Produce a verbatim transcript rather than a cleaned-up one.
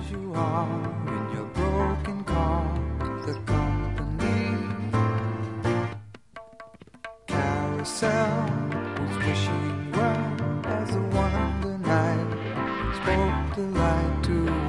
as you are in your broken car, the company carousel was wishing well as the wonder night spoke the light to